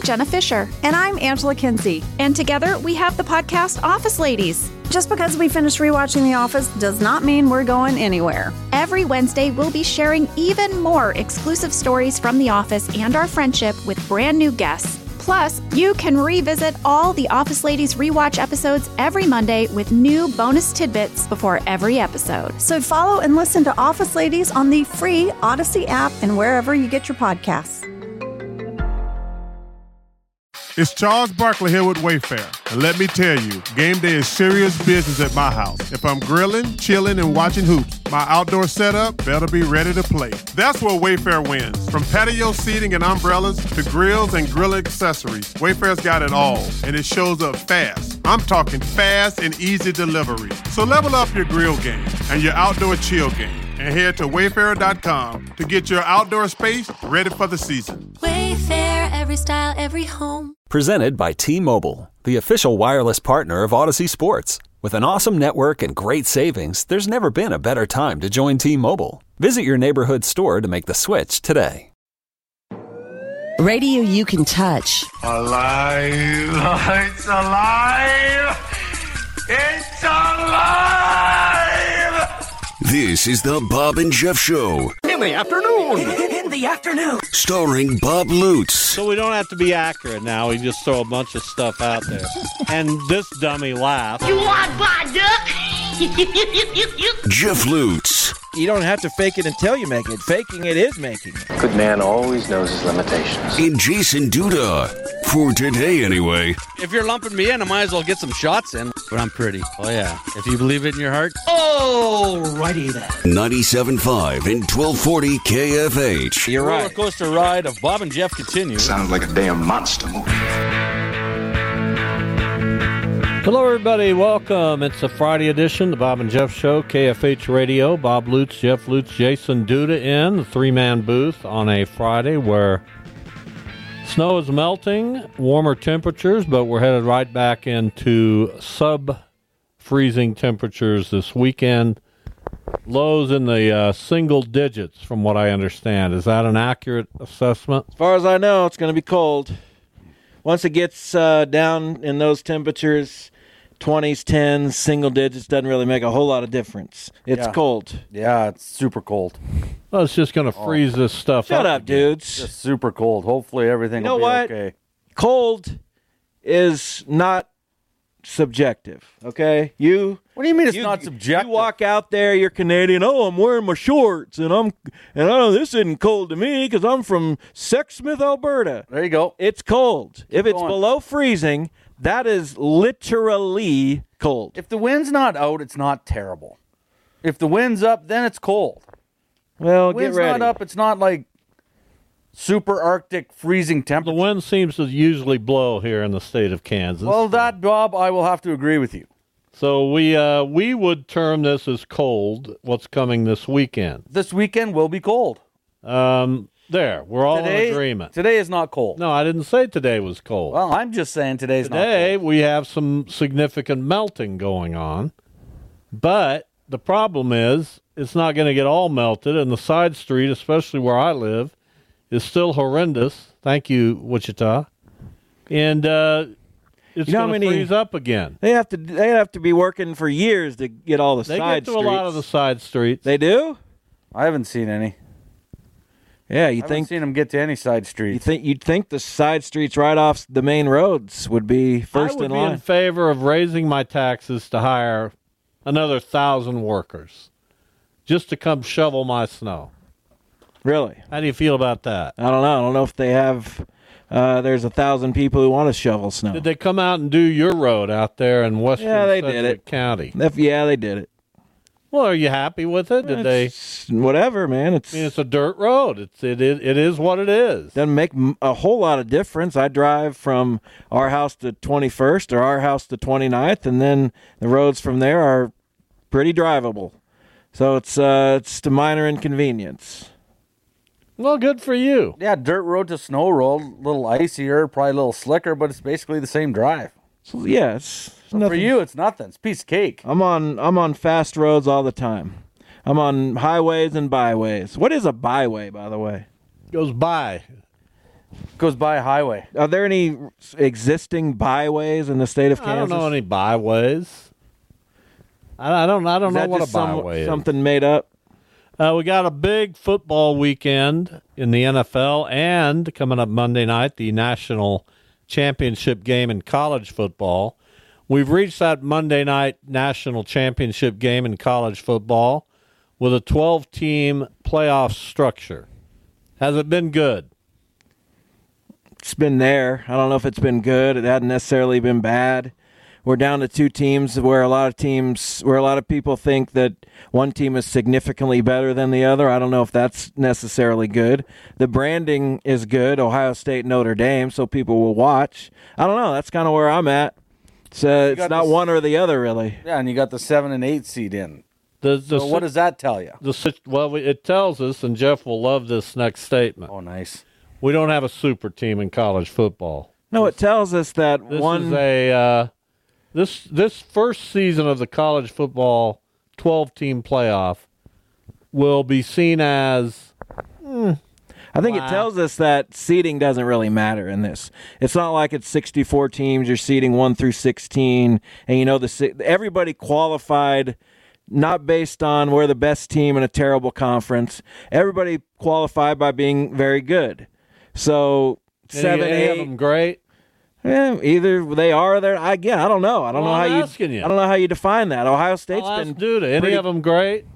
Jenna Fisher. And I'm Angela Kinsey. And together we have the podcast Office Ladies. Just because we finished rewatching The Office does not mean we're going anywhere. Every Wednesday, we'll be sharing even more exclusive stories from The Office and our friendship with brand new guests. Plus, you can revisit all the Office Ladies rewatch episodes every Monday with new bonus tidbits before every episode. So follow and listen to Office Ladies on the free Odyssey app and wherever you get your podcasts. It's Charles Barkley here with Wayfair. And let me tell you, game day is serious business at my house. If I'm grilling, chilling, and watching hoops, my outdoor setup better be ready to play. That's where Wayfair wins. From patio seating and umbrellas to grills and grill accessories, Wayfair's got it all, and it shows up fast. I'm talking fast and easy delivery. So level up your grill game and your outdoor chill game, and head to wayfair.com to get your outdoor space ready for the season. Wayfair, every style, every home. Presented by T-Mobile, the official wireless partner of Odyssey Sports. With an awesome network and great savings, there's never been a better time to join T-Mobile. Visit your neighborhood store to make the switch today. Radio you can touch. Alive! It's alive! It's alive! This is the Bob and Jeff Show. In the afternoon. In the afternoon. Starring Bob Lutz. So we don't have to be accurate now. We just throw a bunch of stuff out there. And this dummy laughs. You want my duck? Jeff Lutz. You don't have to fake it until you make it. Faking it is making it. Good man always knows his limitations. And Jason Duda. For today, anyway. If you're lumping me in, I might as well get some shots in. But I'm pretty. Oh, yeah. If you believe it in your heart. Alrighty then. 97.5 and 1240 KFH. You're right. Roller coaster ride of Bob and Jeff continues. Sounds like a damn monster movie. Hello, everybody. Welcome. It's a Friday edition, the Bob and Jeff Show, KFH Radio. Bob Lutz, Jeff Lutz, Jason Duda in the three-man booth on a Friday where snow is melting, warmer temperatures, but we're headed right back into sub-freezing temperatures this weekend. Lows in the single digits, from what I understand. Is that an accurate assessment? As far as I know, it's going to be cold. Once it gets down in those temperatures, 20s, 10s, single digits, doesn't really make a whole lot of difference. It's cold. Yeah, it's super cold. Well, it's just going to freeze this stuff up. Shut up, dudes. Just super cold. Hopefully everything will be okay. Cold is not subjective, okay? What do you mean it's not subjective? You walk out there, you're Canadian. Oh, I'm wearing my shorts, and I know this isn't cold to me because I'm from Sexsmith, Alberta. There you go. It's cold. If it's below freezing, that is literally cold. If the wind's not out, it's not terrible. If the wind's up, then it's cold. Well, get ready. If the wind's not up, it's not like super Arctic freezing temperature. The wind seems to usually blow here in the state of Kansas. Well, that, Bob, I will have to agree with you. So we would term this as cold, what's coming this weekend. This weekend will be cold. There, we're all in agreement. Today is not cold. No, I didn't say today was cold. Well, I'm just saying today's not cold. Today, we have some significant melting going on. But the problem is, it's not going to get all melted, and the side street, especially where I live, is still horrendous. Thank you, Wichita. And it's going to freeze up again. They have to be working for years to get all the side streets. They get to a lot of the side streets. They do? I haven't seen any. Yeah, I haven't seen them get to any side streets. You'd think the side streets right off the main roads would be first in line. I would be in favor of raising my taxes to hire another 1,000 workers just to come shovel my snow. Really? How do you feel about that? I don't know. I don't know if they have. There's 1,000 people who want to shovel snow. Did they come out and do your road out there in western Sedgwick County? Yeah, they did it. Well, are you happy with it? Did they? Whatever, man. It's a dirt road. It is what it is. Doesn't make a whole lot of difference. I drive from our house to 21st or our house to 29th, and then the roads from there are pretty drivable. So it's a minor inconvenience. Well, good for you. Yeah, dirt road to snow road, a little icier, probably a little slicker, but it's basically the same drive. So yeah, for you, it's nothing. It's a piece of cake. I'm on fast roads all the time. I'm on highways and byways. What is a byway, by the way? Goes by. Goes by a highway. Are there any existing byways in the state of Kansas? I don't know any byways. I don't know what a byway is. Something made up? We got a big football weekend in the NFL, and coming up Monday night, the national championship game in college football. We've reached that Monday night national championship game in college football with a 12-team playoff structure. Has it been good? It's been there. I don't know if it's been good. It hasn't necessarily been bad. We're down to 2 teams where a lot of people think that one team is significantly better than the other. I don't know if that's necessarily good. The branding is good, Ohio State, Notre Dame, so people will watch. I don't know. That's kind of where I'm at. It's not one or the other, really. Yeah, and you got the 7 and 8 seed in. So what does that tell you? It tells us, and Jeff will love this next statement. Oh, nice. We don't have a super team in college football. No, it tells us that this first season of the college football 12-team playoff will be seen as. I think it tells us that seeding doesn't really matter in this. It's not like it's 64 teams. You're seeding 1 through 16, and everybody qualified. Not based on we're the best team in a terrible conference. Everybody qualified by being very good. So 7, 8 of them great. Yeah, either they are or they're. I don't know. I don't know how you. I don't know how you define that. Ohio State's been. Any of them great?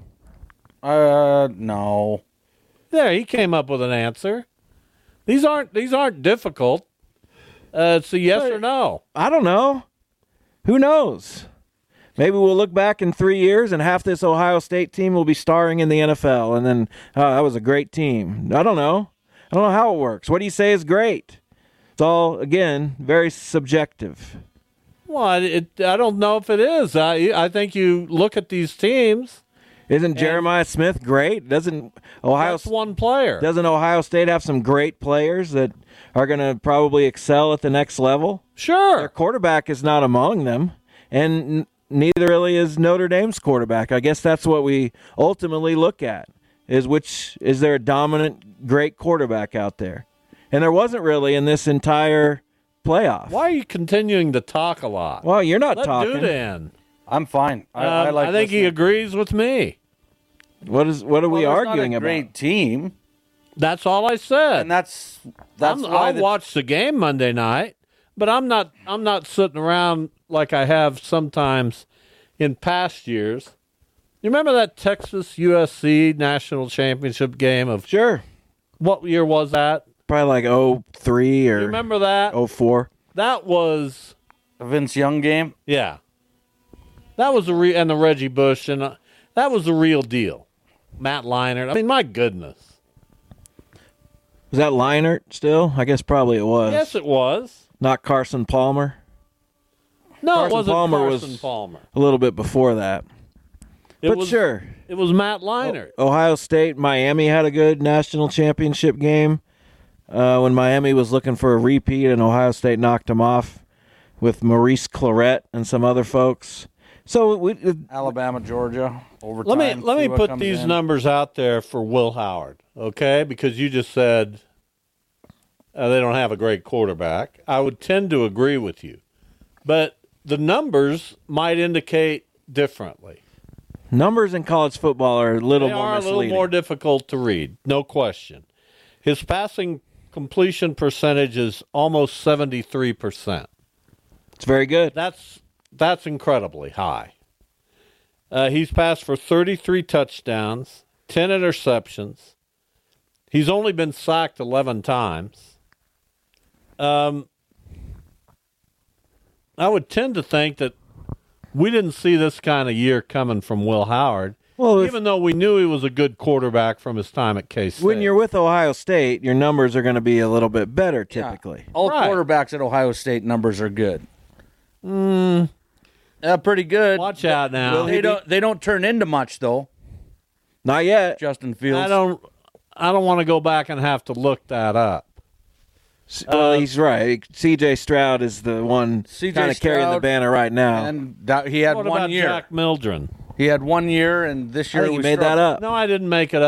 No. There, he came up with an answer. These aren't difficult. It's a yes or no. I don't know. Who knows? Maybe we'll look back in 3 years and half this Ohio State team will be starring in the NFL, and then that was a great team. I don't know. I don't know how it works. What do you say is great? It's all, again, very subjective. Well, I don't know if it is. I think you look at these teams. Isn't Jeremiah Smith great? That's one player. Doesn't Ohio State have some great players that are going to probably excel at the next level? Sure. Their quarterback is not among them, and neither really is Notre Dame's quarterback. I guess that's what we ultimately look at, is there a dominant, great quarterback out there? And there wasn't really in this entire playoff. Why are you continuing to talk a lot? Well, you're not talking. Let Duda in. I'm fine. I think he agrees with me. What are we arguing not a great about? Team. That's all I said. And that's I'll watch the game Monday night, but I'm not sitting around like I have sometimes in past years. You remember that Texas USC national championship game of Sure. What year was that? Probably like 03 or you remember that? 04. That was a Vince Young game? Yeah. That was and the Reggie Bush, and that was the real deal. Matt Leinart. I mean, my goodness. Was that Leinart still? I guess probably it was. Yes, it was. Not Carson Palmer? No, it wasn't Palmer Carson Palmer. A little bit before that. Sure. It was Matt Leinart. Ohio State, Miami had a good national championship game when Miami was looking for a repeat, and Ohio State knocked them off with Maurice Clarett and some other folks. So Alabama, Georgia, overtime. Let me put these numbers out there for Will Howard, okay? Because you just said they don't have a great quarterback. I would tend to agree with you, but the numbers might indicate differently. Numbers in college football are a little more misleading. They are a little more difficult to read, no question. His passing completion percentage is almost 73%. It's very good. That's incredibly high. He's passed for 33 touchdowns, 10 interceptions. He's only been sacked 11 times. I would tend to think that we didn't see this kind of year coming from Will Howard, even though we knew he was a good quarterback from his time at K-State. When you're with Ohio State, your numbers are going to be a little bit better typically. Yeah. All quarterbacks at Ohio State numbers are good. Pretty good. Watch out now. They don't turn into much though. Not yet. Justin Fields. I don't want to go back and have to look that up. Well, he's right. C.J. Stroud is the one kind of carrying the banner right now. And he had what 1 about year. Jack Mildren? He had 1 year, and this year I think he made that up. No, I didn't make it up.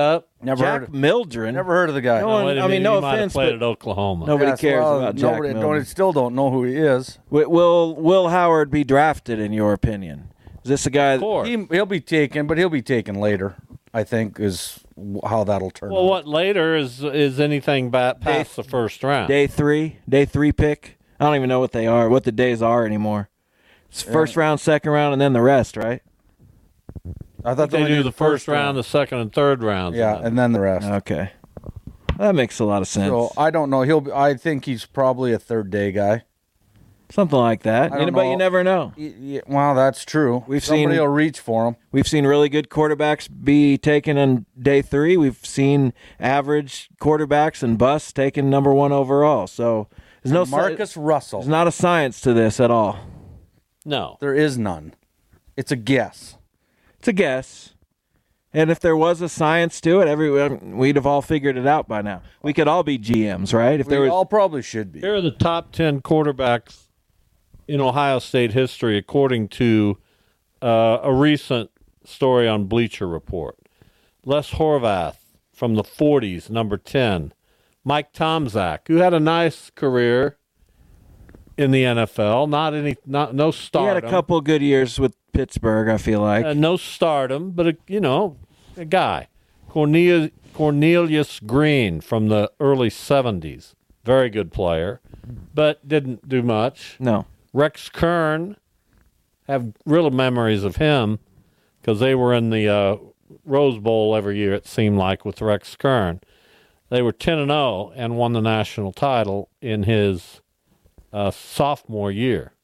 Jack Mildren. Never heard of the guy. No offense, played at Oklahoma. Nobody cares about Jack Mildren. Still don't know who he is. Will Howard be drafted, in your opinion? Is this a guy? He'll be taken, but he'll be taken later, I think, is how that'll turn out. Well, what later is anything past the first round? Day three pick? I don't even know what the days are anymore. It's first round, second round, and then the rest, right? I thought they do the first round, the second and third rounds. Yeah, and then the rest. Okay. That makes a lot of sense. So, I don't know. I think he's probably a third-day guy. Something like that. But you never know. Well, that's true. Somebody will reach for him. We've seen really good quarterbacks be taken on day 3. We've seen average quarterbacks and busts taken number 1 overall. So there's no Marcus Russell. There's not a science to this at all. No. There is none. It's a guess. It's a guess. And if there was a science to it, we'd have all figured it out by now. We could all be GMs, right? We all probably should be. Here are the top 10 quarterbacks in Ohio State history, according to a recent story on Bleacher Report. Les Horvath from the 40s, number 10. Mike Tomczak, who had a nice career in the NFL, no stardom. He had a couple good years with Pittsburgh, I feel like. No stardom, but a guy. Cornelius Green from the early 70s, very good player, but didn't do much. No. Rex Kern, have real memories of him because they were in the Rose Bowl every year, it seemed like, with Rex Kern. They were 10-0 and won the national title in his sophomore year.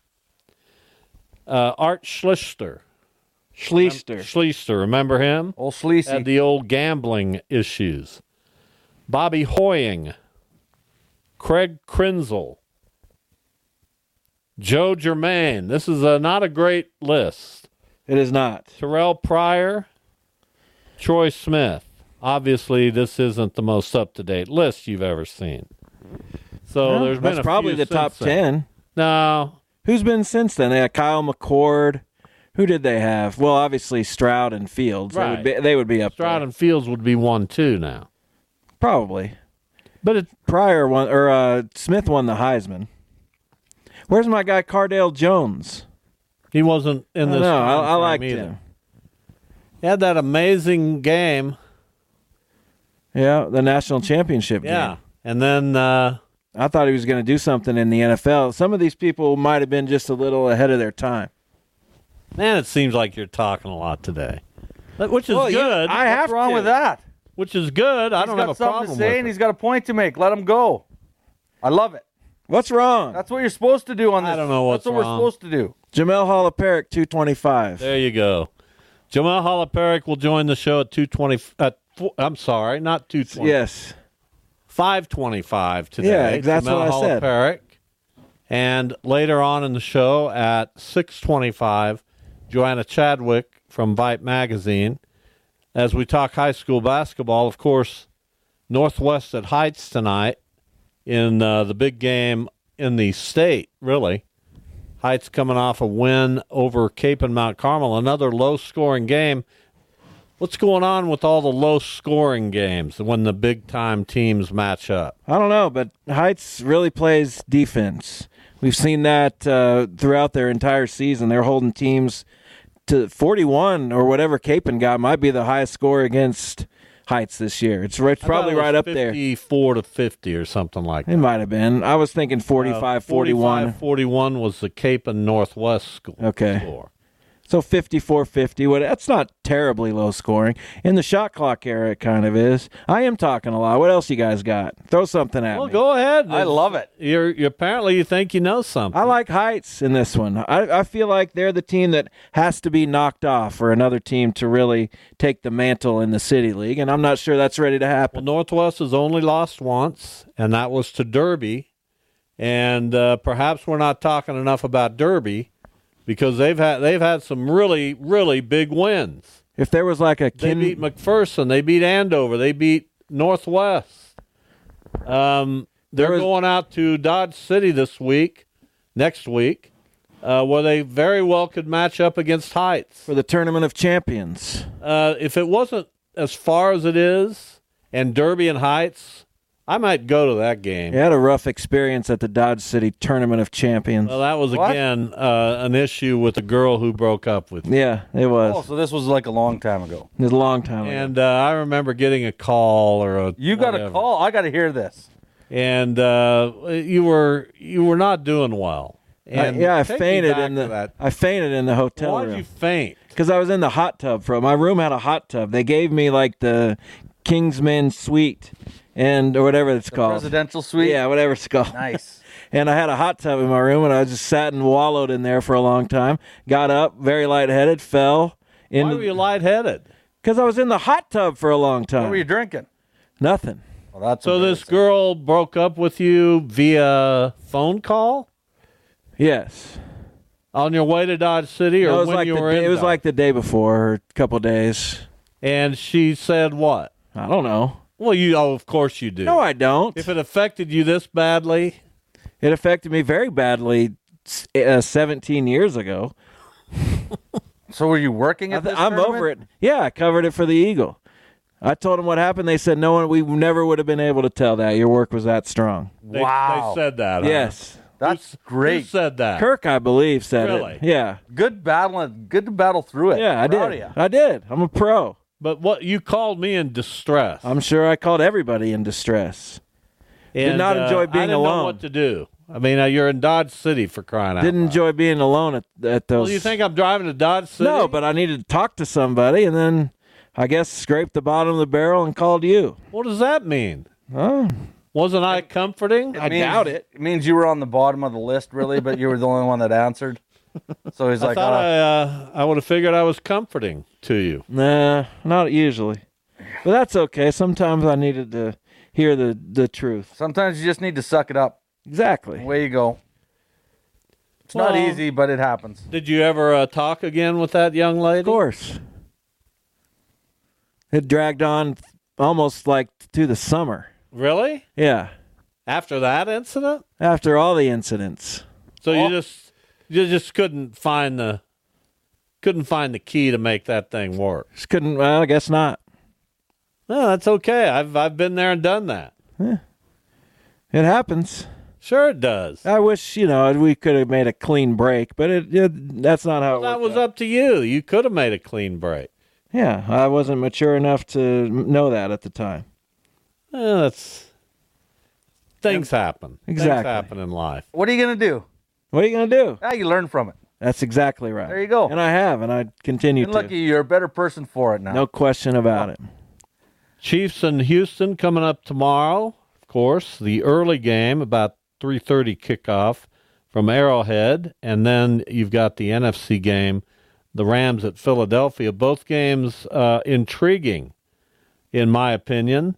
Art Schlichter, remember him? Old Schleesy. Had the old gambling issues. Bobby Hoying, Craig Krenzel, Joe Germain. This is not a great list. It is not. Terrell Pryor, Troy Smith. Obviously, this isn't the most up-to-date list you've ever seen. So there's been probably the top 10. No. Who's been since then? They had Kyle McCord. Who did they have? Well, obviously Stroud and Fields. Right. They would be up Stroud there. and Fields would be 1-2 now. Probably. But Pryor won, or Smith won the Heisman. Where's my guy Cardale Jones? He wasn't in this. No, I liked him. He had that amazing game. Yeah, the national championship game. Yeah, and then I thought he was going to do something in the NFL. Some of these people might have been just a little ahead of their time. Man, it seems like you're talking a lot today, which is good. What's wrong with that? Which is good. I don't have a problem with it. He's got something to say, and he's got a point to make. Let him go. I love it. What's wrong? That's what you're supposed to do on this. I don't know what's wrong. That's what we're supposed to do. Jamel Holoparik, 225. There you go. Jamel Holoparik will join the show at 220. I'm sorry, not 220. Yes. 5:25 today. Yeah, that's Jamel what I said. Holoparik. And later on in the show at 6:25, Joanna Chadwick from Vipe Magazine. As we talk high school basketball, of course, Northwest at Heights tonight in the big game in the state, really. Heights coming off a win over Cape and Mount Carmel, another low-scoring game. What's going on with all the low-scoring games when the big-time teams match up? I don't know, but Heights really plays defense. We've seen that throughout their entire season. They're holding teams to 41 or whatever Capen got might be the highest score against Heights this year. It's probably right up there. 54-50 or something like that. It might have been. I was thinking 45-41. 45-41 was the Cape and Northwest score. Okay. So 54-50. That's not terribly low scoring. In the shot clock era, it kind of is. I am talking a lot. What else you guys got? Throw something at me. Well, go ahead. I love it. Apparently you think you know something. I like Heights in this one. I feel like they're the team that has to be knocked off for another team to really take the mantle in the City League, and I'm not sure that's ready to happen. Well, Northwest has only lost once, and that was to Derby. And perhaps we're not talking enough about Derby, because they've had some really, really big wins. If there was like they beat McPherson, they beat Andover, they beat Northwest. They're going out to Dodge City next week, where they very well could match up against Heights for the Tournament of Champions. If it wasn't as far as it is, And Derby and Heights, I might go to that game. You had a rough experience at the Dodge City Tournament of Champions. Well, that was, again, an issue with a girl who broke up with me. Yeah, it was. Oh, so this was like a long time ago. It was a long time ago. And I remember getting a call or a You got whatever. a call? I got to hear this. And you were not doing well. And I take me fainted back in to the that. I fainted in the hotel Why room. did you faint? Because I was in the hot tub. My room had a hot tub. They gave me like the Kingsman suite or whatever it's called. Presidential suite? Yeah, whatever it's called. Nice. And I had a hot tub in my room, and I just sat and wallowed in there for a long time. Got up, very lightheaded, fell. Why were you lightheaded? Because I was in the hot tub for a long time. What were you drinking? Nothing. Well, that's So this girl broke up with you via phone call? Yes. On your way to Dodge City, or No, it was when like you were in It was Dodge? like the day before, or a couple days. And she said what? I don't know. Well, of course you do. No, I don't. If it affected you this badly, It affected me very badly 17 years ago. So were you working at this I'm tournament? over it. Yeah, I covered it for the Eagle. I told them what happened. They said, no one, we never would have been able to tell that. Your work was that strong. they Wow. said that. huh? Yes. That's great. Who said that? Kirk, I believe, said Really? it. Yeah. Good to battle through it. Yeah, I Proud of did. ya. I did. I'm a pro. But what you called me in distress. I'm sure I called everybody in distress. Did And, not enjoy being I didn't alone. know what to do. I mean, you're in Dodge City for crying out Didn't loud. enjoy being alone at those. Well, you think I'm driving to Dodge City? No, but I needed to talk to somebody, and then I guess scraped the bottom of the barrel and called you. What does that mean? Oh, Wasn't I comforting? I doubt it. It means you were on the bottom of the list, really, but you were the only one that answered. So he's I like, thought I would have figured I was comforting to you. Nah, not usually. But that's okay. Sometimes I needed to hear the truth. sometimes you just need to suck it up. Exactly. Away you go. It's not Well, easy, but it happens. Did you ever talk again with that young lady? Of course. It dragged on almost like to the summer. Really? Yeah. After that incident? After all the incidents. So you just couldn't find the key to make that thing work. Just couldn't. Well, I guess not. No, that's okay. I've been there and done that. It happens. Sure, it does. I wish we could have made a clean break, but that's not how it That worked was up to you. You could have made a clean break. Yeah, I wasn't mature enough to know that at the time. Things happen. Exactly. Things happen in life. What are you going to do? What are you going to do? You learn from it. That's exactly right. There you go. And I have, and I continue And to. lucky you're a better person for it now. No question about it. Chiefs and Houston coming up tomorrow. Of course, the early game, about 3:30 kickoff from Arrowhead, and then you've got the NFC game, the Rams at Philadelphia. Both games intriguing, in my opinion.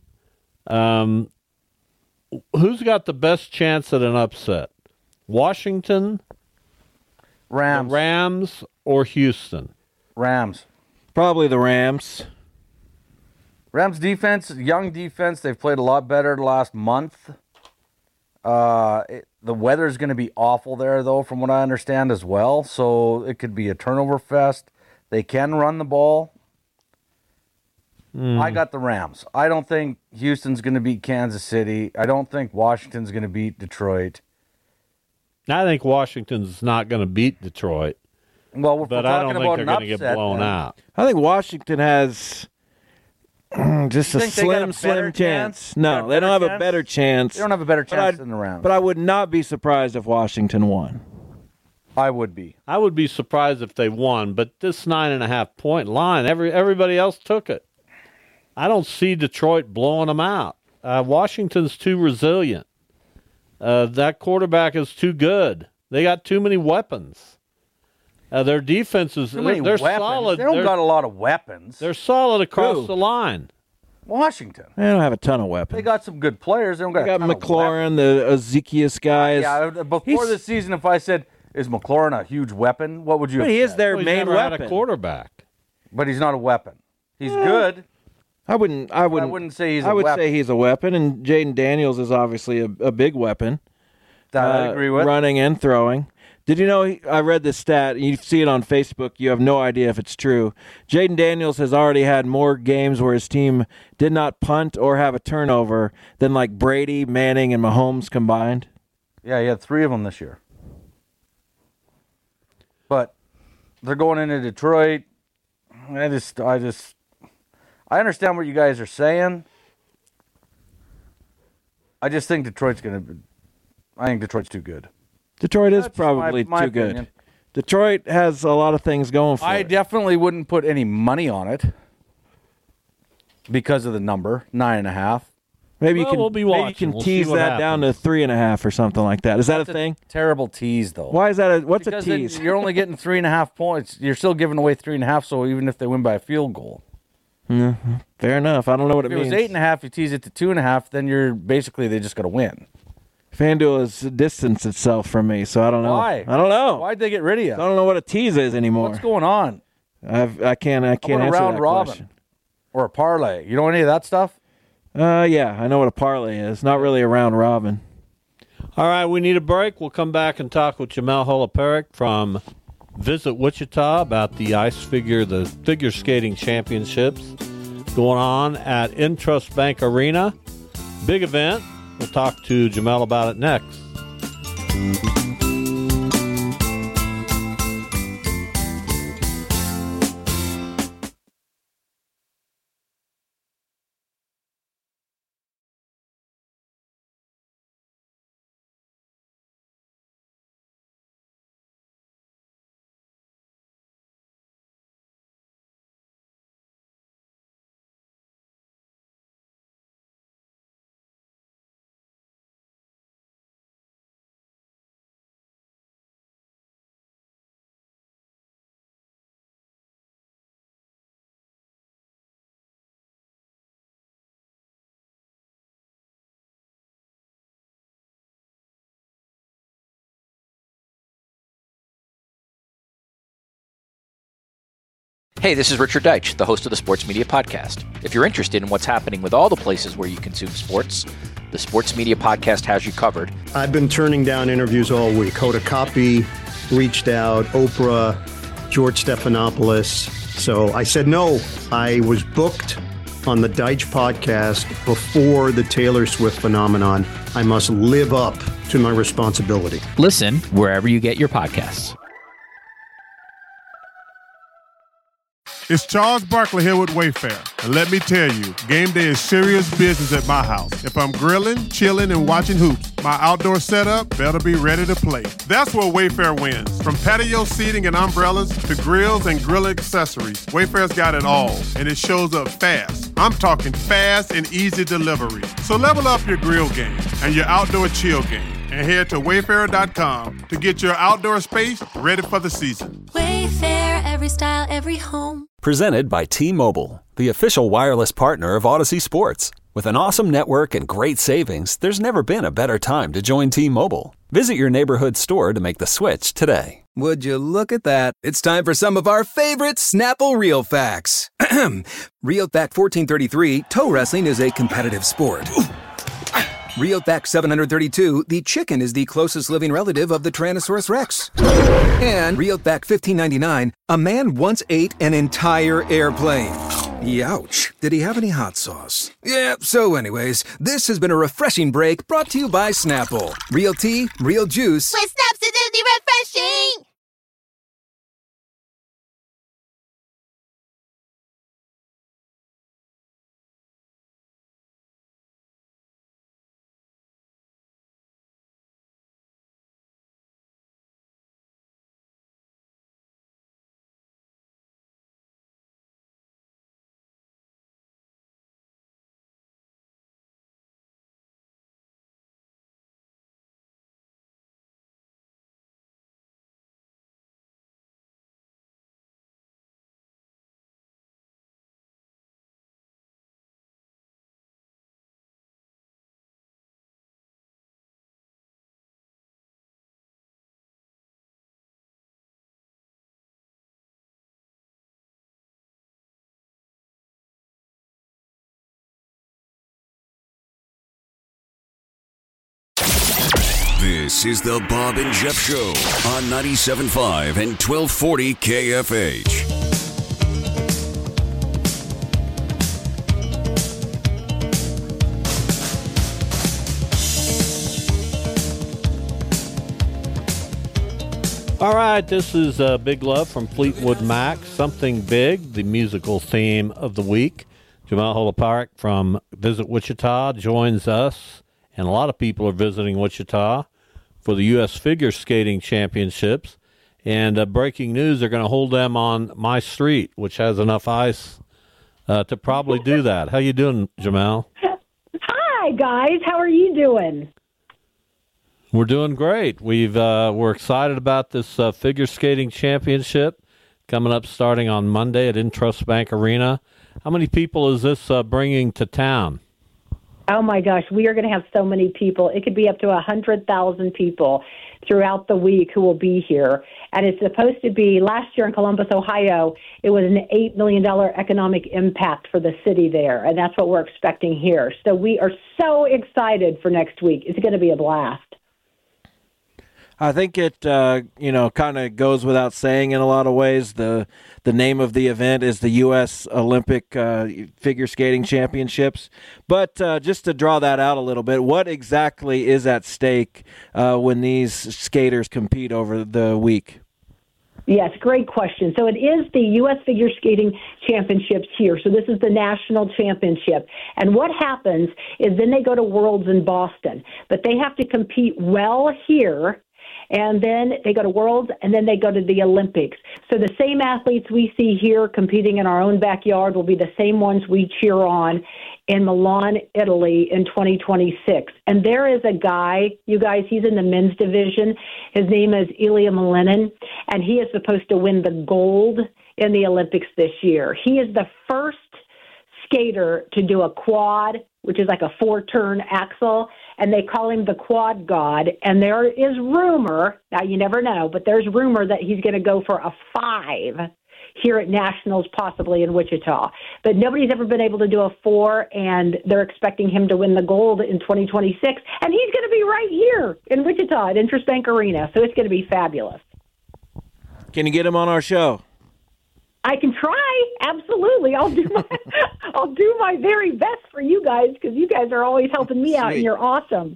Who's got the best chance at an upset? Washington, Rams. the Rams, or Houston? Rams. Probably the Rams. Rams defense, young defense. They've played a lot better the last month. The weather's going to be awful there, though, from what I understand as well. So it could be a turnover fest. They can run the ball. I got the Rams. I don't think Houston's going to beat Kansas City. I don't think Washington's going to beat Detroit. I think Washington's not going to beat Detroit. Well, but I don't think they're going to get blown out. I think Washington has just a think they got a slim better chance. chance? No, they don't have a better chance. They don't have a better But chance than the Rams. But I would not be surprised if Washington won. I would be. I would be surprised if they won, but this 9.5-point line, everybody else took it. I don't see Detroit blowing them out. Washington's too resilient. That quarterback is too good. They got too many weapons. Their defenses, Too many they're weapons. solid. They don't They're- got a lot of weapons. They're solid across Who? the line. Washington. They don't have a ton of weapons. They got some good players. They don't got They a got ton of McLaurin, the Ezekias guys. Yeah, before He's- this season, if I said, is McLaurin a huge weapon, what would you But have he is said? their Well, he's main never had weapon. a quarterback. But he's not a weapon. He's good. I wouldn't say he's I a would weapon. say he's a weapon, and Jaden Daniels is obviously a big weapon. That I agree with. Running and throwing. Did you know, I read this stat, you see it on Facebook, you have no idea if it's true. Jaden Daniels has already had more games where his team did not punt or have a turnover than like Brady, Manning, and Mahomes combined. Yeah, he had 3 of them this year. But they're going into Detroit. I understand what you guys are saying. I just think Detroit's too good. Detroit is probably my too good. opinion. Detroit has a lot of things going for I it. definitely wouldn't put any money on it because of the number, 9.5. Maybe Well, we'll be maybe you watching. can We'll see tease what that down to 3.5 or something like that. Is that That's a thing? Terrible tease, though. Why is that? What's Because a then tease? you're only getting 3.5 points. You're still giving away 3.5. So even if they win by a field goal, Fair enough. I don't know what if it it means. was 8.5, you tease it to 2.5. Then you're basically they just got to win. FanDuel has distanced itself from me, so I don't know. Why? I don't know. Why'd they get rid of you? I don't know what a tease is anymore. What's going on? I can't How about answer a round that robin question. or a parlay? You know any of that stuff? Yeah, I know what a parlay is. Not really a round robin. All right, we need a break. We'll come back and talk with Jamel Holaparik from Visit Wichita about the figure skating championships going on at Intrust Bank Arena. Big event. We'll talk to Jamel about it next. Hey, this is Richard Deitch, the host of the Sports Media Podcast. If you're interested in what's happening with all the places where you consume sports, the Sports Media Podcast has you covered. I've been turning down interviews all week. Hoda Kotb reached out, Oprah, George Stephanopoulos. So I said no. I was booked on the Deitch podcast before the Taylor Swift phenomenon. I must live up to my responsibility. Listen wherever you get your podcasts. It's Charles Barkley here with Wayfair. And let me tell you, game day is serious business at my house. If I'm grilling, chilling, and watching hoops, my outdoor setup better be ready to play. That's where Wayfair wins. From patio seating and umbrellas to grills and grill accessories, Wayfair's got it all, and it shows up fast. I'm talking fast and easy delivery. So level up your grill game and your outdoor chill game, and head to wayfair.com to get your outdoor space ready for the season. Wayfair, every style, every home. Presented by T-Mobile, the official wireless partner of Odyssey Sports. With an awesome network and great savings, there's never been a better time to join T-Mobile. Visit your neighborhood store to make the switch today. Would you look at that? It's time for some of our favorite Snapple Real Facts. Real Fact 1433, toe wrestling is a competitive sport. Real Fact 732, the chicken is the closest living relative of the Tyrannosaurus Rex. And Real Fact 1599, a man once ate an entire airplane. Youch. Did he have any hot sauce? Yeah, so anyways, this has been a refreshing break brought to you by Snapple. Real tea, real juice. With Snaps, it's refreshing! This is the Bob and Jeff Show on 97.5 and 1240 KFH. All right, this is Big Love from Fleetwood Mac, Something Big, the musical theme of the week. Jamal Holoparik from Visit Wichita joins us, and a lot of people are visiting Wichita for the U.S. Figure Skating Championships. And breaking news, they're going to hold them on my street, which has enough ice to probably do that. How you doing, Jamal? Hi, guys. How are you doing? We're doing great. We're excited about this figure skating championship coming up starting on Monday at Intrust Bank Arena. How many people is this bringing to town? Oh, my gosh. We are going to have so many people. It could be up to 100,000 people throughout the week who will be here. And it's supposed to be, last year in Columbus, Ohio, it was an $8 million economic impact for the city there. And that's what we're expecting here. So we are so excited for next week. It's going to be a blast. I think it, kind of goes without saying in a lot of ways. The name of the event is the U.S. Olympic Figure Skating Championships. But just to draw that out a little bit, what exactly is at stake when these skaters compete over the week? Yes, great question. So it is the U.S. Figure Skating Championships here. So this is the national championship. And what happens is then they go to Worlds in Boston. But they have to compete well here. And then they go to Worlds, and then they go to the Olympics. So the same athletes we see here competing in our own backyard will be the same ones we cheer on in Milan, Italy in 2026. And there is a guy, you guys, he's in the men's division. His name is Ilya Malinin, and he is supposed to win the gold in the Olympics this year. He is the first skater to do a quad, which is like a 4-turn axle, and they call him the quad god. And there is rumor, now you never know, but there's rumor that he's going to go for a 5 here at Nationals, possibly in Wichita. But nobody's ever been able to do a 4, and they're expecting him to win the gold in 2026. And he's going to be right here in Wichita at Intrust Bank Arena, so it's going to be fabulous. Can you get him on our show? I can try. Absolutely. I'll do my very best for you guys because you guys are always helping me out, and you're awesome.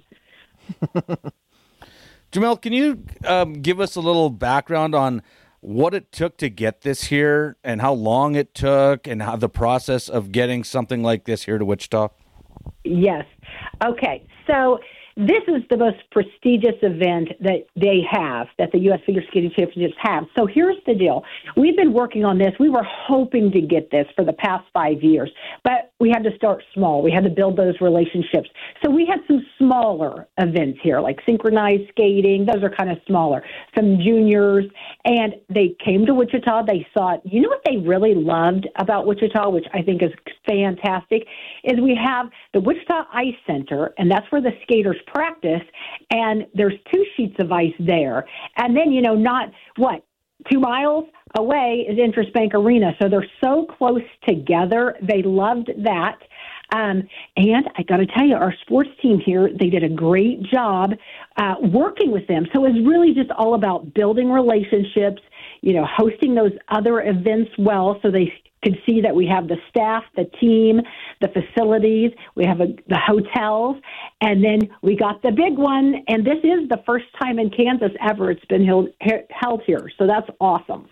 Jamel, can you give us a little background on what it took to get this here and how long it took and how the process of getting something like this here to Wichita? Yes. Okay. So this is the most prestigious event that they have, that the U.S. Figure Skating Championships have. So here's the deal. We've been working on this. We were hoping to get this for the past 5 years, but we had to start small. We had to build those relationships. So we had some smaller events here, like synchronized skating. Those are kind of smaller. Some juniors. And they came to Wichita. They saw, you know what they really loved about Wichita, which I think is fantastic, is we have the Wichita Ice Center, and that's where the skaters practice, and there's 2 sheets of ice there. And then, 2 miles away is Intrust Bank Arena. So they're so close together. They loved that. And I got to tell you, our sports team here, they did a great job working with them. So it's really just all about building relationships, hosting those other events well so they could see that we have the staff, the team, the facilities, we have the hotels, and then we got the big one. And this is the first time in Kansas ever it's been held here. So that's awesome.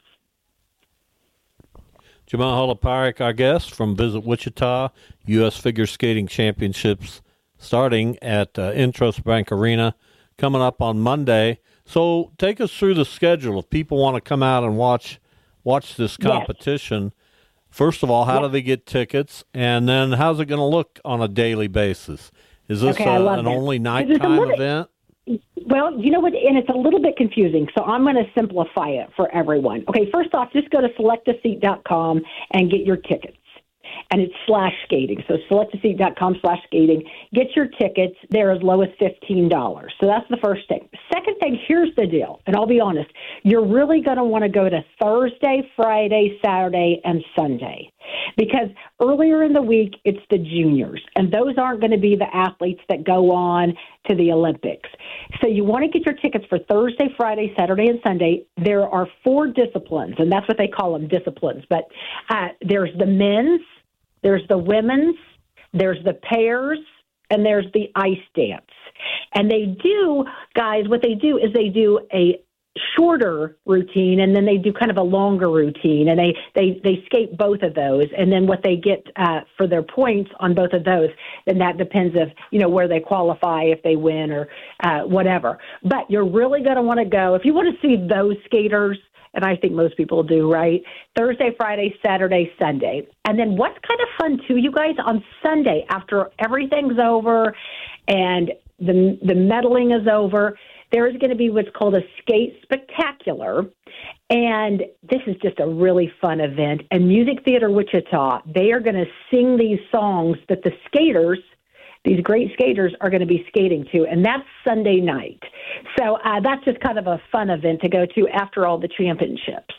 Jamal Holoparik, our guest from Visit Wichita, U.S. Figure Skating Championships starting at Intrust Bank Arena, coming up on Monday. So take us through the schedule. If people want to come out and watch this competition, yes. First of all, how do they get tickets? And then how's it going to look on a daily basis? Is this an only nighttime event? Well, you know what, and it's a little bit confusing, so I'm going to simplify it for everyone. Okay, first off, just go to selectaseat.com and get your tickets. And it's /skating. So selectaseat.com/skating. Get your tickets. They're as low as $15. So that's the first thing. Second thing, here's the deal. And I'll be honest, you're really going to want to go to Thursday, Friday, Saturday, and Sunday. because earlier in the week, it's the juniors, and those aren't going to be the athletes that go on to the Olympics. So you want to get your tickets for Thursday, Friday, Saturday, and Sunday. There are 4 disciplines, and that's what they call them, disciplines. But there's the men's, there's the women's, there's the pairs, and there's the ice dance. And they do, guys, what they do is they do a shorter routine, and then they do kind of a longer routine, and they skate both of those, and then what they get for their points on both of those, then that depends if, where they qualify, if they win or whatever. But you're really going to want to go, if you want to see those skaters, and I think most people do, right? Thursday, Friday, Saturday, Sunday. And then what's kind of fun, too, you guys, on Sunday, after everything's over and the medaling is over, there is going to be what's called a skate spectacular. And this is just a really fun event. And Music Theater Wichita, they are going to sing these songs that the skaters, these great skaters, are going to be skating to, and that's Sunday night. So that's just kind of a fun event to go to after all the championships.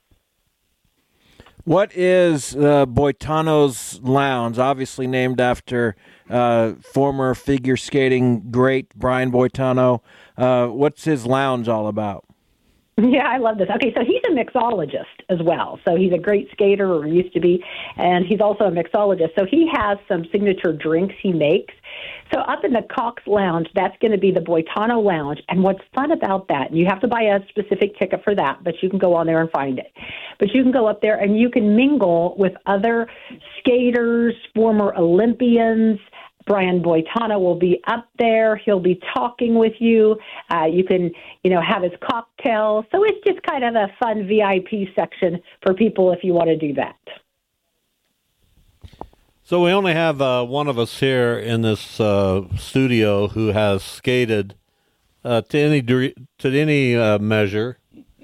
What is Boitano's Lounge, obviously named after former figure skating great Brian Boitano? What's his lounge all about? Yeah, I love this. Okay, so he's a mixologist as well. So he's a great skater, or used to be, and he's also a mixologist. So he has some signature drinks he makes. So up in the Cox Lounge, that's going to be the Boitano Lounge. And what's fun about that, and you have to buy a specific ticket for that, but you can go on there and find it. But you can go up there and you can mingle with other skaters, former Olympians. Brian Boitano will be up there. He'll be talking with you. You can, have his cocktail. So it's just kind of a fun VIP section for people if you want to do that. So we only have one of us here in this studio who has skated to any measure.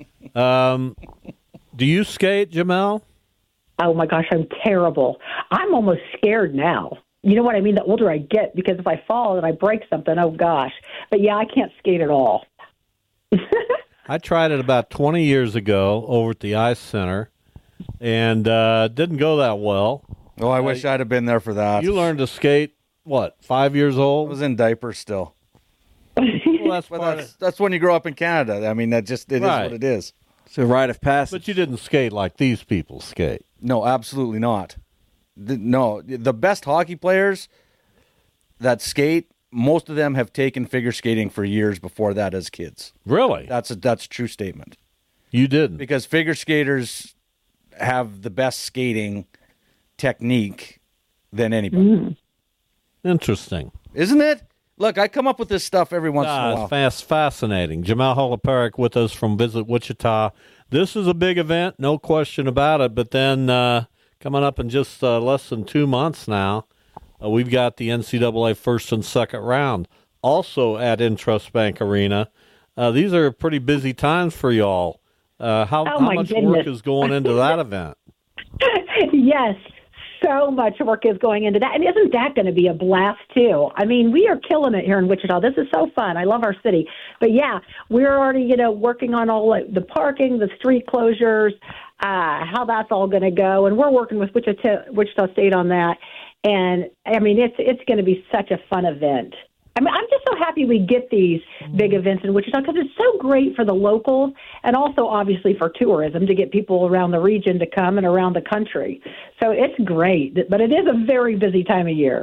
Do you skate, Jamel? Oh, my gosh, I'm terrible. I'm almost scared now. You know what I mean? The older I get, because if I fall and I break something, oh gosh. But yeah, I can't skate at all. I tried it about 20 years ago over at the Ice Center, and didn't go that well. Oh, I wish I'd have been there for that. You learned to skate, 5 years old? I was in diapers still. Well, that's when you grow up in Canada. I mean, it is what it is. It's a rite of passage. But you didn't skate like these people skate. No, absolutely not. The best hockey players that skate, most of them have taken figure skating for years before that as kids. Really? That's a true statement. You didn't? Because figure skaters have the best skating technique than anybody. Interesting. Isn't it? Look, I come up with this stuff every once in a while. It's fascinating. Jamel Holoparik with us from Visit Wichita. This is a big event, no question about it, but then coming up in just less than 2 months now, we've got the NCAA first and second round, also at Intrust Bank Arena. These are pretty busy times for y'all. How much work is going into that event? Yes, so much work is going into that. And isn't that going to be a blast, too? I mean, we are killing it here in Wichita. This is so fun. I love our city. But, yeah, we're already, working on all the parking, the street closures, how that's all going to go. And we're working with Wichita State on that. And, I mean, it's going to be such a fun event. I mean, I'm just so happy we get these big events in Wichita because it's so great for the locals and also, obviously, for tourism to get people around the region to come and around the country. So it's great, but it is a very busy time of year.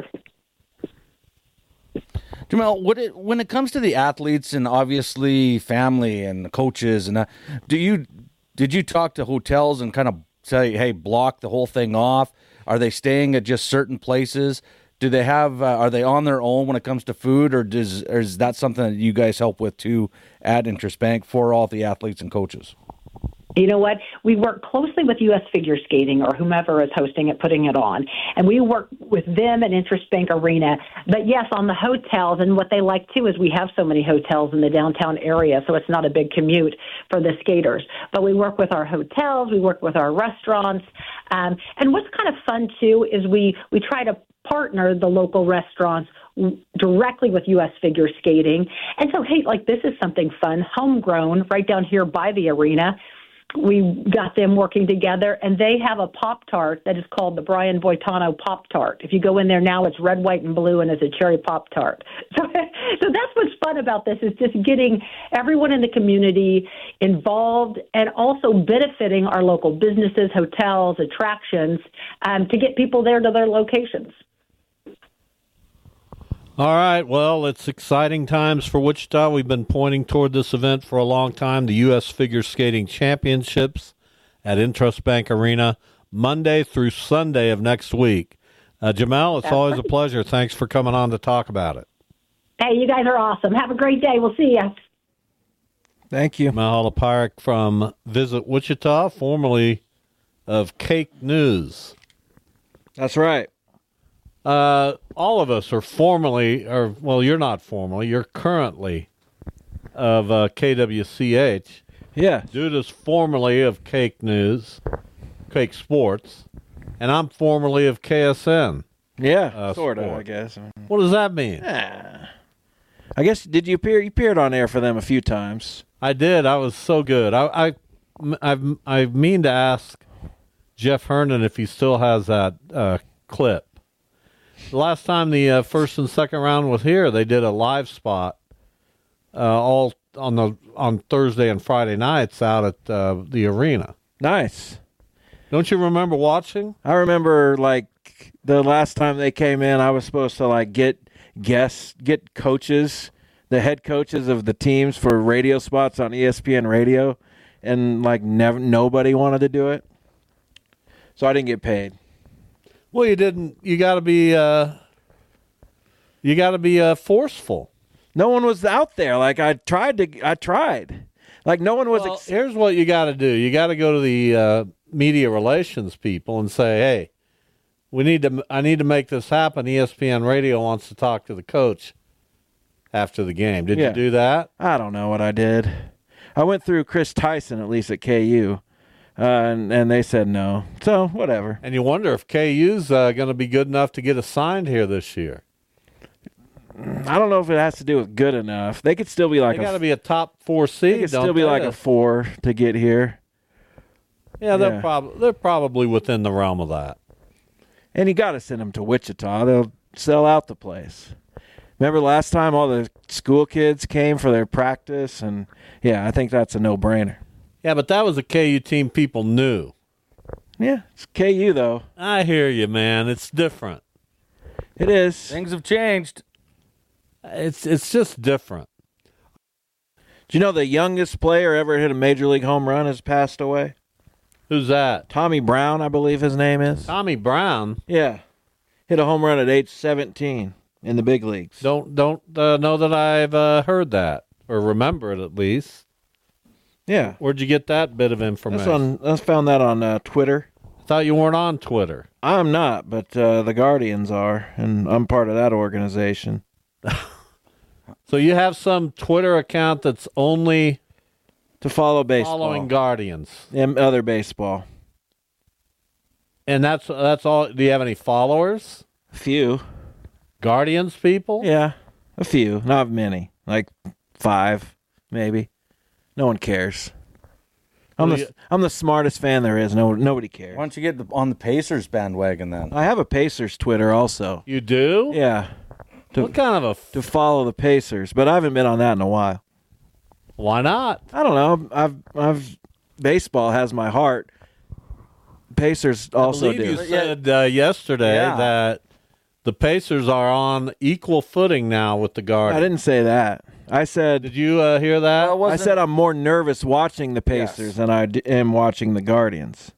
Jamel, when it comes to the athletes and obviously family and coaches, and did you talk to hotels and kind of say, hey, block the whole thing off? Are they staying at just certain places? Do they have? Are they on their own when it comes to food, or is that something that you guys help with too at Intrust Bank for all the athletes and coaches? You know what? We work closely with U.S. Figure Skating or whomever is hosting it, putting it on. And we work with them at Intrust Bank Arena. But, yes, on the hotels, and what they like, too, is we have so many hotels in the downtown area, so it's not a big commute for the skaters. But we work with our hotels. We work with our restaurants. And what's kind of fun, too, is we try to partner the local restaurants directly with U.S. Figure Skating. And so, hey, like this is something fun, homegrown, right down here by the arena. we got them working together, and they have a Pop-Tart that is called the Brian Boitano Pop-Tart. If you go in there now, it's red, white, and blue, and it's a cherry Pop-Tart. So that's what's fun about this, is just getting everyone in the community involved and also benefiting our local businesses, hotels, attractions, to get people there to their locations. All right, well, it's exciting times for Wichita. We've been pointing toward this event for a long time, the U.S. Figure Skating Championships at Intrust Bank Arena, Monday through Sunday of next week. Jamel, it's always a pleasure. Thanks for coming on to talk about it. Hey, you guys are awesome. Have a great day. We'll see you. Thank you. Jamel Leparic from Visit Wichita, formerly of Cake News. That's right. All of us are formerly, or well, you're not formerly, you're currently of KWCH. Yeah. Duda's formerly of Cake News, Cake Sports, and I'm formerly of KSN. Yeah, sort of, Sport. I guess. What does that mean? I guess, did you appear? You appeared on air for them a few times. I did. I was so good. I mean to ask Jeff Herndon if he still has that clip. The last time the first and second round was here, they did a live spot all on Thursday and Friday nights out at the arena. Nice. Don't you remember watching? I remember, like, the last time they came in, I was supposed to, like, get coaches, the head coaches of the teams for radio spots on ESPN Radio, and, like, nobody wanted to do it. So I didn't get paid. Well, you didn't. You got to be forceful. No one was out there. Like, I tried. Like, no one was. Well, here's what you got to do. You got to go to the media relations people and say, "Hey, I need to make this happen. ESPN Radio wants to talk to the coach after the game." Did you do that? I don't know what I did. I went through Chris Tyson, at least at KU. And they said no. So, whatever. And you wonder if KU's going to be good enough to get assigned here this year. I don't know if it has to do with good enough. They could still be like they got to be a top 4 seed. They could still be like a 4 to get here. Yeah, they're probably within the realm of that. And you got to send them to Wichita. They'll sell out the place. Remember last time all the school kids came for their practice? And, yeah, I think that's a no-brainer. Yeah, but that was a KU team people knew. Yeah, it's KU, though. I hear you, man. It's different. It is. Things have changed. It's just different. Do you know the youngest player ever hit a Major League home run has passed away? Who's that? Tommy Brown, I believe his name is. Tommy Brown? Yeah. Hit a home run at age 17 in the big leagues. Don't know that I've heard that, or remember it at least. Yeah. Where'd you get that bit of information? I found that on Twitter. I thought you weren't on Twitter. I'm not, but the Guardians are, and I'm part of that organization. So you have some Twitter account that's only to follow baseball, following Guardians and other baseball, and that's all. Do you have any followers? A few Guardians people. Yeah, a few, not many, like 5 maybe. No one cares. I'm the smartest fan there is. Nobody cares. Why don't you get on the Pacers bandwagon then? I have a Pacers Twitter also. You do? Yeah. What kind of to follow the Pacers, but I haven't been on that in a while. Why not? I don't know. I've baseball has my heart. Pacers also do. You said yesterday that the Pacers are on equal footing now with the Guardians. I didn't say that. I said. Did you hear that? I said I'm more nervous watching the Pacers than I am watching the Guardians.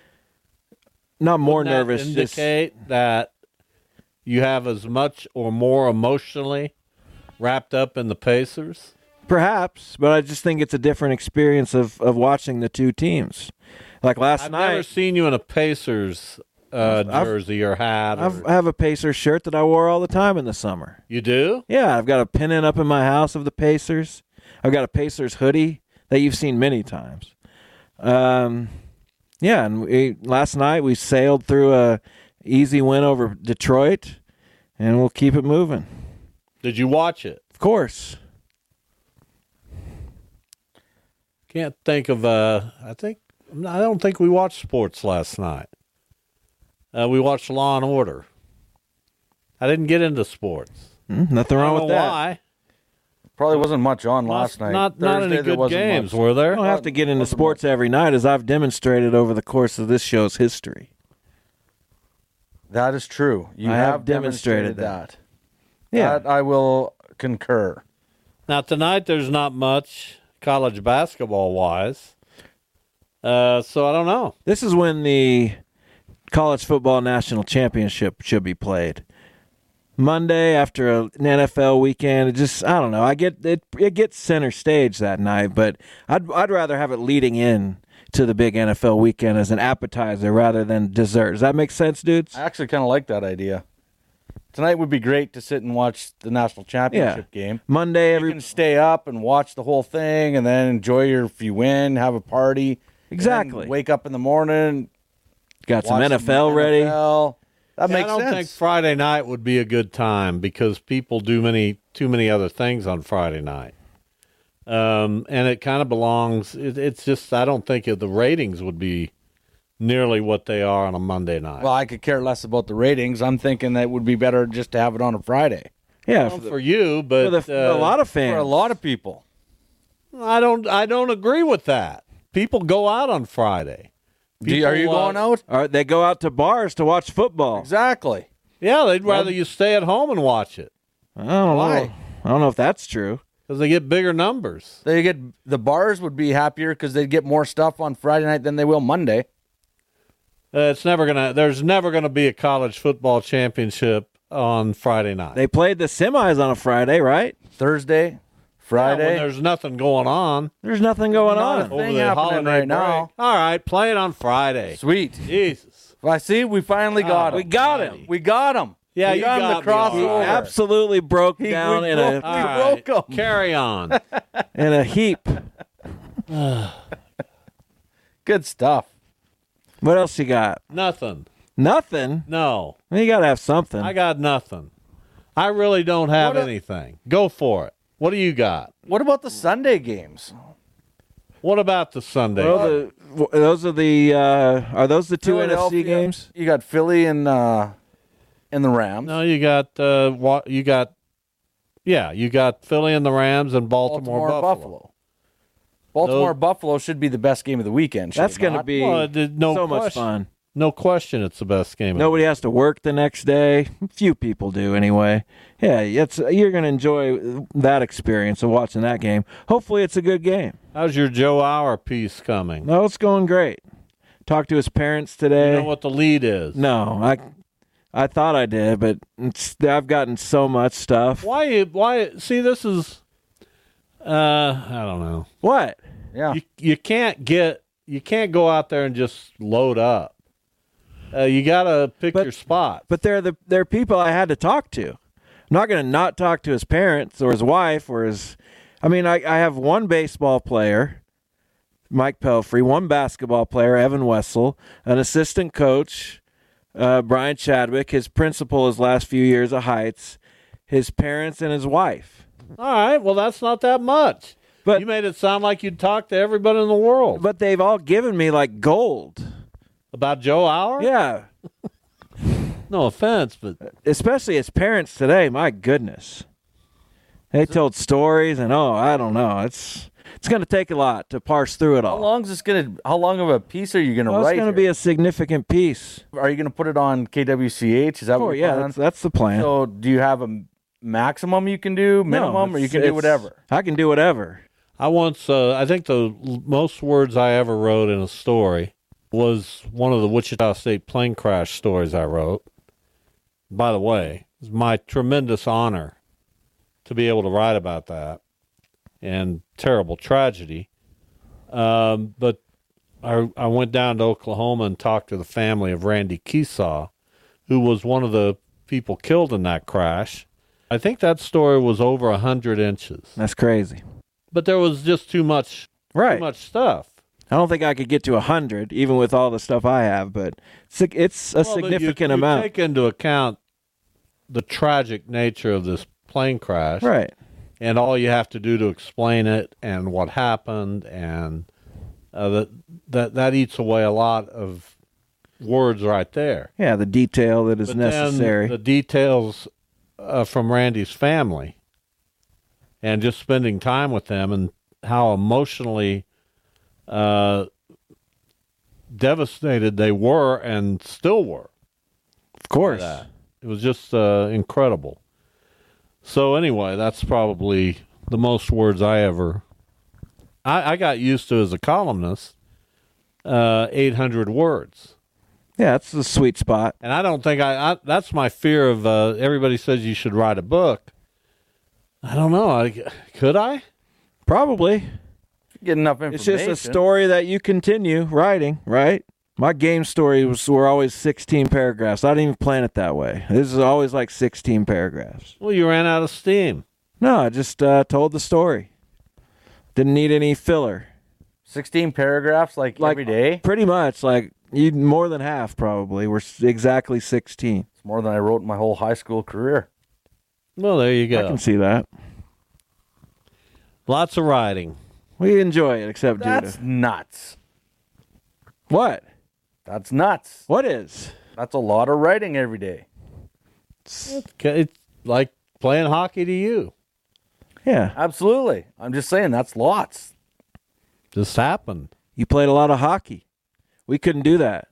Not more Wouldn't nervous. That indicate that you have as much or more emotionally wrapped up in the Pacers? Perhaps, but I just think it's a different experience of watching the two teams. Like last night. I've never seen you in a Pacers jersey or hat. I have a Pacers shirt that I wore all the time in the summer. You do? Yeah, I've got a pennant up in my house of the Pacers. I've got a Pacers hoodie that you've seen many times. Yeah, and last night we sailed through a easy win over Detroit, and we'll keep it moving. Did you watch it? Of course. Can't think of I think I don't think we watched sports last night. We watched Law and Order. I didn't get into sports. Nothing wrong with that. Why? Probably wasn't much on last night. Not any good games, were I there? don't have to get into sports every night, as I've demonstrated over the course of this show's history. That is true. You I have have demonstrated that. Yeah. That I will concur. Now, tonight there's not much college basketball-wise, so I don't know. This is when the college football national championship should be played. Monday after an NFL weekend, I don't know. I get it. It gets center stage that night, but I'd rather have it leading in to the big NFL weekend as an appetizer rather than dessert. Does that make sense, dudes? I actually kind of like that idea. Tonight would be great to sit and watch the national championship game. Monday, you can stay up and watch the whole thing, and then enjoy if you win, have a party. Exactly. Wake up in the morning, got some NFL ready. That makes sense. I don't think Friday night would be a good time because people do too many other things on Friday night. And it kind of belongs. It's just I don't think the ratings would be nearly what they are on a Monday night. Well, I could care less about the ratings. I'm thinking that it would be better just to have it on a Friday. Yeah, for you, but for a lot of fans, for a lot of people. I don't agree with that. People go out on Friday. Are you going out? They go out to bars to watch football. Exactly. Yeah, they'd rather you stay at home and watch it. I don't know. I don't know if that's true. Because they get bigger numbers. The bars would be happier because they'd get more stuff on Friday night than they will Monday. There's never gonna be a college football championship on Friday night. They played the semis on a Friday, right? Thursday, Friday. Yeah, when there's nothing going on. There's nothing going on over the holiday right break. now. All right, play it on Friday. Sweet. Jesus. I see. We finally got him. We got him. We got him. Yeah, we you got him got to cross me. over. He absolutely broke down in we broke him. Carry on. in a heap. Good stuff. What else you got? Nothing. Nothing? No. You got to have something. I got nothing. I really don't have anything. Go for it. What do you got? What about the Sunday games? What about the Sunday? Well, those are the are those the two NFC games? You got Philly and the Rams. No, you got you got Philly and the Rams and Baltimore Buffalo. Buffalo should be the best game of the weekend. That's going to be so much fun. No question, it's the best game. Nobody has to work the next day. Few people do anyway. Yeah, you're going to enjoy that experience of watching that game. Hopefully, it's a good game. How's your Joe Hour piece coming? No, it's going great. Talked to his parents today. You know what the lead is? No, I thought I did, but I've gotten so much stuff. Why? See, this is. I don't know. What? Yeah. You can't go out there and just load up. You gotta pick your spot. But they're people I had to talk to. I'm not going to not talk to his parents or his wife or his. I mean, I have one baseball player, Mike Pelfrey, one basketball player, Evan Wessel, an assistant coach, Brian Chadwick, his principal his last few years at Heights, his parents, and his wife. All right, well, that's not that much. But you made it sound like you'd talk to everybody in the world. But they've all given me like gold. About Joe Hour? Yeah. No offense, but especially his parents today, my goodness. They told stories and I don't know. It's going to take a lot to parse through it all. How long of a piece are you going to write? It's going to be a significant piece. Are you going to put it on KWCH? Is that what you're planning? That's the plan. So, do you have a maximum you can do, minimum, or you can do whatever? I can do whatever. I once, I think the most words I ever wrote in a story was one of the Wichita State plane crash stories I wrote. By the way, it's my tremendous honor to be able to write about that and terrible tragedy. But I went down to Oklahoma and talked to the family of Randy Keesaw, who was one of the people killed in that crash. I think that story was over 100 inches. That's crazy. But there was just too much stuff. I don't think I could get to 100, even with all the stuff I have, but it's a significant amount. Take into account the tragic nature of this plane crash. Right. And all you have to do to explain it and what happened and that eats away a lot of words right there. Yeah, the detail that is but necessary. Then the details from Randy's family and just spending time with them and how emotionally devastated they were and still were. Of course. It was just incredible. So anyway, that's probably the most words I ever... I got used to as a columnist, 800 words. Yeah, that's the sweet spot. And I don't think that's my fear of, everybody says you should write a book. I don't know. Could I? Probably. Get enough information. It's just a story that you continue writing, right? My game stories were always 16 paragraphs. I didn't even plan it that way. This is always like 16 paragraphs. Well, you ran out of steam. No, I just told the story. Didn't need any filler. 16 paragraphs, like every day? Pretty much. Like, more than half, probably. We're exactly 16. It's more than I wrote in my whole high school career. Well, there you go. I can see that. Lots of writing. We enjoy it, except That's Judah. nuts. What? That's nuts. What is? That's a lot of writing every day. It's like playing hockey to you. Yeah. Absolutely. I'm just saying, that's lots. Just happened. You played a lot of hockey. We couldn't do that.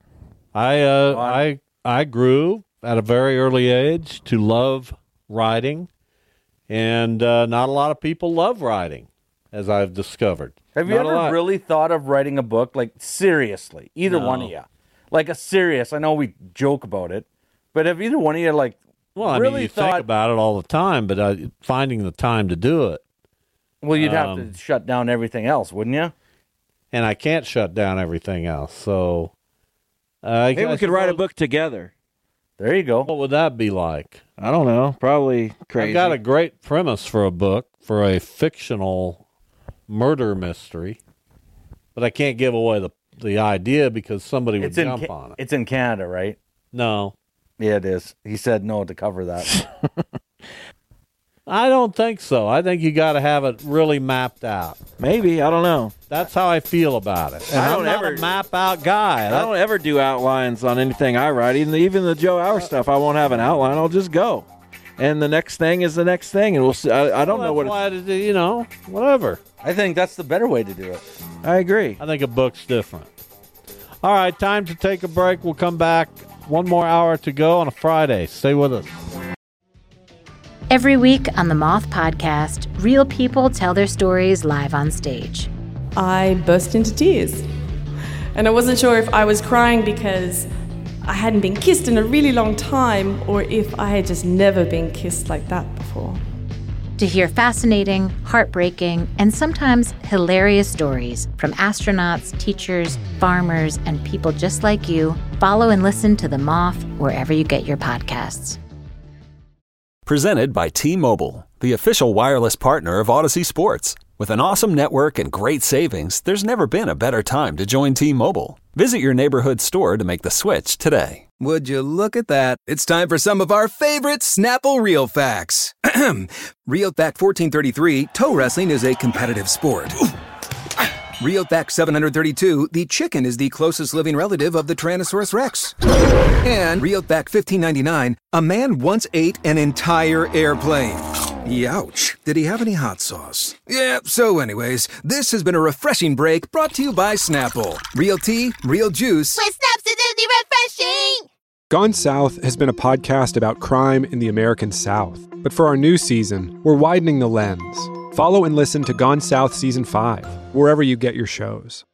I grew at a very early age to love writing, and not a lot of people love writing, as I've discovered. Have you ever really thought of writing a book, like seriously? Either one of you. Like a serious, I know we joke about it, but have either one of you think about it all the time, but finding the time to do it. Well, you'd have to shut down everything else, wouldn't you? And I can't shut down everything else, so... Maybe we could write a book together. There you go. What would that be like? I don't know. Probably crazy. I've got a great premise for a book, for a fictional murder mystery, but I can't give away the idea because somebody would jump on it. It's in Canada, right? No. Yeah, it is. He said no to cover that. I don't think so. I think you got to have it really mapped out. Maybe. I don't know. That's how I feel about it. And I'm not a map out guy. I don't ever do outlines on anything I write. Even the Joe Hour stuff, I won't have an outline. I'll just go. And the next thing is the next thing, and we'll see. I don't know what whatever. I think that's the better way to do it. I agree. I think a book's different. All right, time to take a break. We'll come back. One more hour to go on a Friday. Stay with us. Every week on the Moth Podcast, real people tell their stories live on stage. I burst into tears. And I wasn't sure if I was crying because I hadn't been kissed in a really long time or if I had just never been kissed like that before. To hear fascinating, heartbreaking, and sometimes hilarious stories from astronauts, teachers, farmers, and people just like you, follow and listen to The Moth wherever you get your podcasts. Presented by T-Mobile, the official wireless partner of Odyssey Sports. With an awesome network and great savings, there's never been a better time to join T-Mobile. Visit your neighborhood store to make the switch today. Would you look at that? It's time for some of our favorite Snapple Real Facts. Real Fact 1433, toe wrestling is a competitive sport. Real Fact 732, the chicken is the closest living relative of the Tyrannosaurus Rex. And Real Fact 1599, a man once ate an entire airplane. Youch. Did he have any hot sauce? Yeah, so anyways, this has been a refreshing break brought to you by Snapple. Real tea, real juice. With Snapsidity refreshing! Gone South has been a podcast about crime in the American South. But for our new season, we're widening the lens. Follow and listen to Gone South Season 5, wherever you get your shows.